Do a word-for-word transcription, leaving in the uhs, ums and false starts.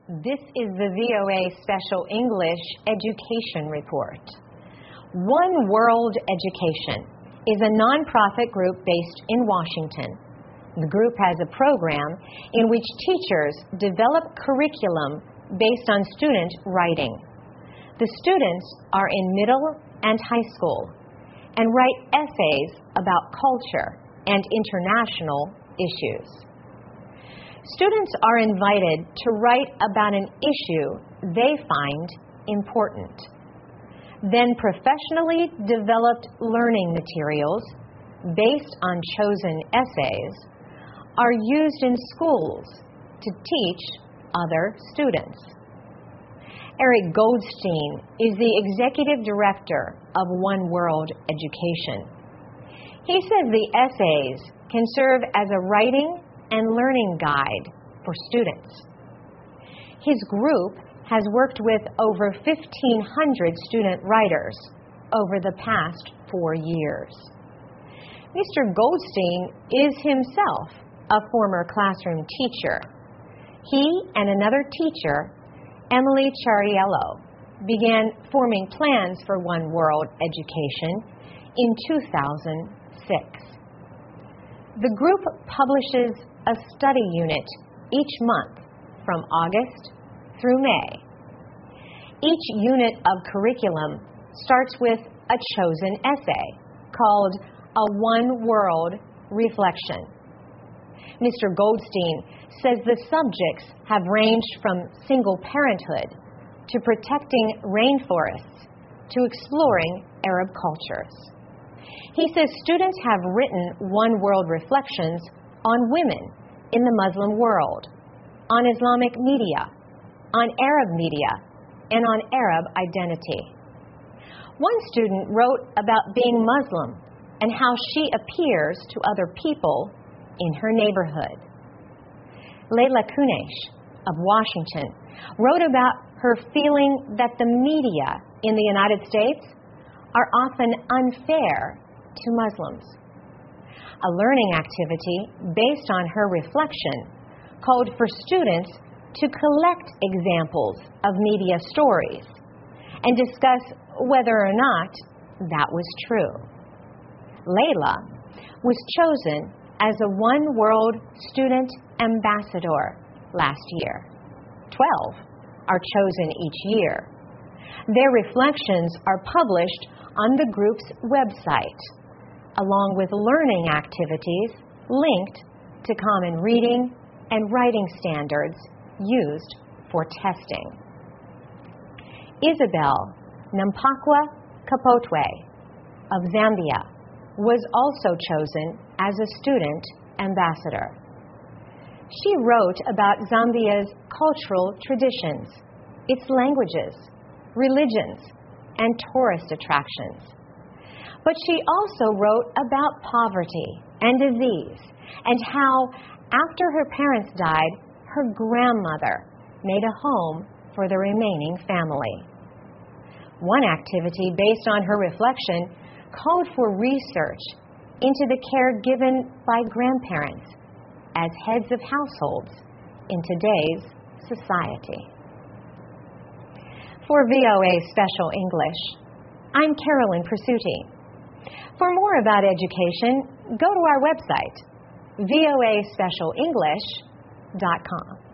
This is the V O A Special English Education Report. One World Education is a nonprofit group based in Washington. The group has a program in which teachers develop curriculum based on student writing. The students are in middle and high school and write essays about culture and international issues. Students are invited to write about an issue they find important. Then professionally developed learning materials based on chosen essays are used in schools to teach other students. Eric Goldstein is the executive director of One World Education. He says the essays can serve as a writing and learning guide for students. His group has worked with over fifteen hundred student writers over the past four years. Mister Goldstein is himself a former classroom teacher. He and another teacher, Emily Chariello, began forming plans for One World Education in two thousand six. The group publishes a study unit each month from August through May. Each unit of curriculum starts with a chosen essay called a One World Reflection. Mister Goldstein says the subjects have ranged from single parenthood to protecting rainforests to exploring Arab cultures. He says students have written One World Reflections on women in the Muslim world, on Islamic media, on Arab media, and on Arab identity. One student wrote about being Muslim and how she appears to other people in her neighborhood. Leila Kunesh of Washington wrote about her feeling that the media in the United States are often unfair to Muslims. A learning activity based on her reflection called for students to collect examples of media stories and discuss whether or not that was true. Leila was chosen as a One World Student Ambassador last year. Twelve are chosen each year. Their reflections are published on the group's website, along with learning activities linked to common reading and writing standards used for testing. Isabel Nampakwa Kapotwe of Zambia was also chosen as a student ambassador. She wrote about Zambia's cultural traditions, its languages, religions, and tourist attractions. But she also wrote about poverty and disease and how, after her parents died, her grandmother made a home for the remaining family. One activity based on her reflection called for research into the care given by grandparents as heads of households in today's society. For V O A Special English, I'm Carolyn Persutti. For more about education, go to our website, V O A special english dot com.